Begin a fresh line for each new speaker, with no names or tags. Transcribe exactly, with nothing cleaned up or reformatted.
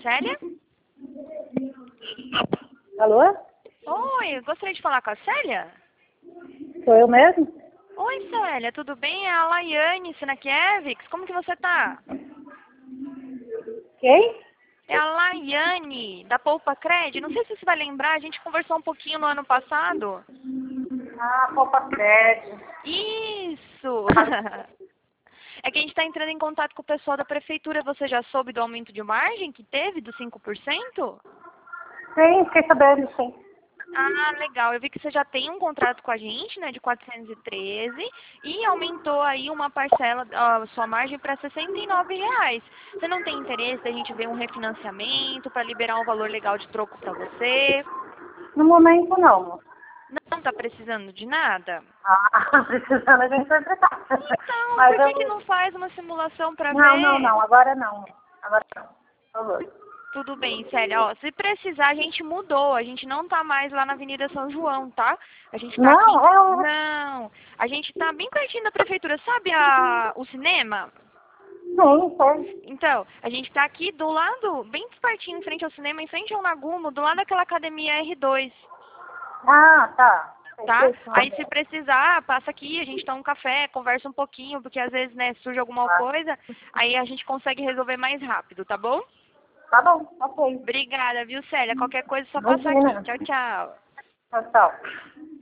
Célia?
Alô?
Oi, eu gostaria de falar com a Célia?
Sou eu mesmo?
Oi, Célia, tudo bem? É a Laiane Sinakiewicz. Como que você tá?
Quem?
É a Laiane, da Poupa Cred. Não sei se você vai lembrar, a gente conversou um pouquinho no ano passado.
Ah, Copa Crédito.
Isso! É que a gente está entrando em contato com o pessoal da prefeitura. Você já soube do aumento de margem que teve, dos cinco por cento?
Sim, fiquei sabendo, sim.
Ah, legal. Eu vi que você já tem um contrato com a gente, né, de quatrocentos e treze, e aumentou aí uma parcela, a sua margem para sessenta e nove reais. Você não tem interesse da gente ver um refinanciamento para liberar um valor legal de troco para você?
No momento, não.
Não está precisando de nada?
Ah, precisando a gente vai precisar.
Então,
Mas
por que que
eu...
não faz uma simulação para
Não, não,
ver?
não. Agora não. Agora não. Por favor.
Tudo bem, Célia. Ó, se precisar, a gente mudou. A gente não tá mais lá na Avenida São João, tá? A gente tá aqui...
Não, é...
Não. A gente tá bem pertinho da prefeitura. Sabe a... o cinema?
Sim, sei.
Então, a gente tá aqui do lado, bem pertinho, em frente ao cinema, em frente ao Nagumo, do lado daquela academia R dois,
Ah, tá. Sei,
tá?
sei,
Aí,
sim.
se precisar, passa aqui, a gente toma um café, conversa um pouquinho, porque às vezes, né, surge alguma
Ah,
coisa, aí a gente consegue resolver mais rápido, tá bom?
tá bom, ok.
Obrigada, viu, Célia? Qualquer coisa, é só passar aqui.
Imagina.
Tchau, tchau.
Tchau, tchau.